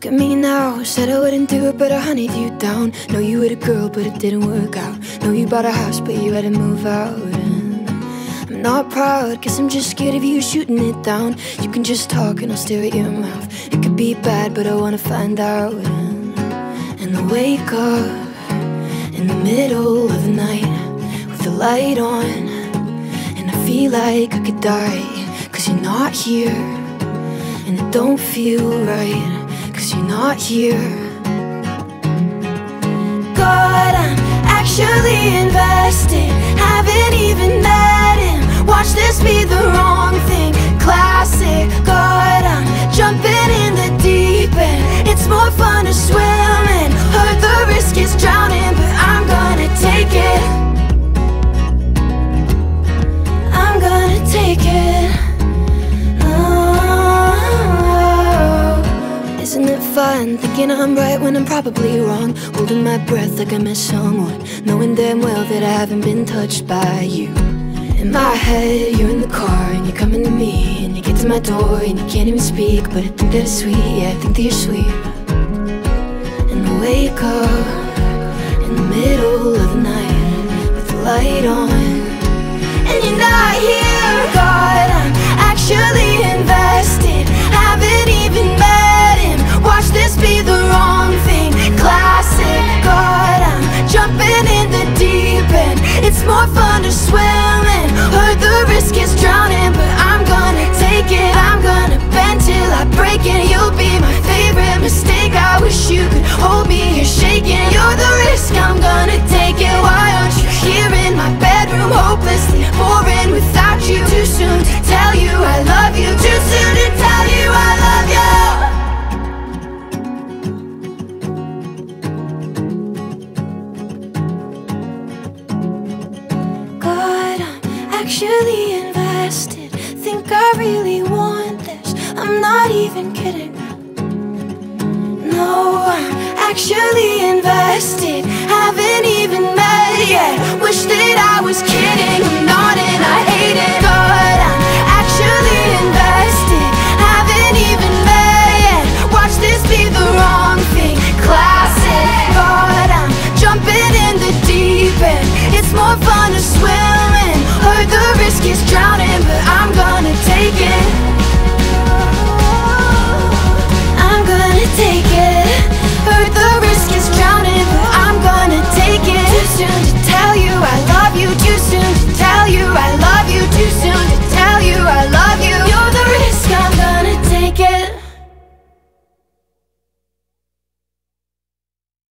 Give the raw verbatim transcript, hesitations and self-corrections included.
Look at me now, said I wouldn't do it, but I hunted you down. Know you were the girl, but it didn't work out. Know you bought a house, but you had to move out. And I'm not proud, guess I'm just scared of you shooting it down. You can just talk and I'll stare at your mouth. It could be bad, but I wanna find out. And, and I wake up in the middle of the night with the light on, and I feel like I could die, cause you're not here. And it don't feel right, cause you're not here. God, I'm actually invested, haven't even met him. Watch this be the wrong thing, classic. God, I'm jumping in the deep end. It's more fun to swim and heard the risk is drowning, but I'm gonna take it. I'm gonna take it. Isn't it fun, thinking I'm right when I'm probably wrong? Holding my breath like I miss someone, knowing damn well that I haven't been touched by you. In my head, you're in the car and you're coming to me, and you get to my door and you can't even speak, but I think that it's sweet, yeah, I think that you're sweet. And I wake up in the middle of the night with the light on, and you're not here. God, I'm actually invested, haven't even met him. Watch this be the wrong thing, classic. God, I'm jumping in the deep end. It's more fun to swim and heard the risk is drowning, but I'm gonna take it. I'm gonna bend till I break it. You'll be my favorite mistake. I wish you could hold me, you're shaking. You're the risk, I'm gonna take it. Why aren't you here in my bedroom, hopelessly boring without you? Too soon to tell you I love you, too soon to tell you I love you. Actually invested, think I really want this. I'm not even kidding. No, I'm actually invested, haven't even met yet. Wish that I was kidding, I'm not and I hate it. But I'm actually invested, haven't even met yet. Watch this be the wrong thing, classic. God, I'm jumping in the deep end. It's more fun to swim in, heard the risk is drowning, but I'm gonna take it.